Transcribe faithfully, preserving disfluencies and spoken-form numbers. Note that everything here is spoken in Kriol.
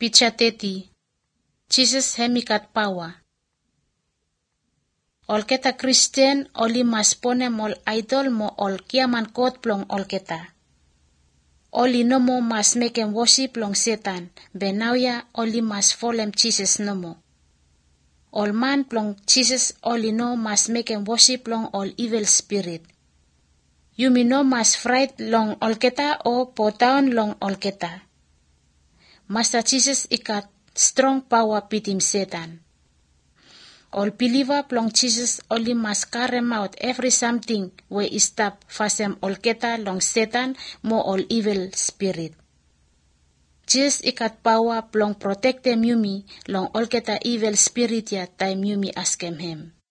Pichateti. Jesus hemikat power. Olketa Christian oli mas pone mol idol mo ol kiaman kot plong olketa. Oli nomo mas meken worship long Satan, benauya oli mas folem Jesus nomo. Ol man plong Jesus oli no mas meken worship long all evil spirit. Yumi no mas fright long olketa o potaon long olketa. Master Jesus ikat strong power pitim Satan. All believer plong Jesus only must carry out every something where is stop fasem olketa long Satan mo all evil spirit. Jesus ikat power plong protect them yumi long olketa evil spirit ya time yumi askem him.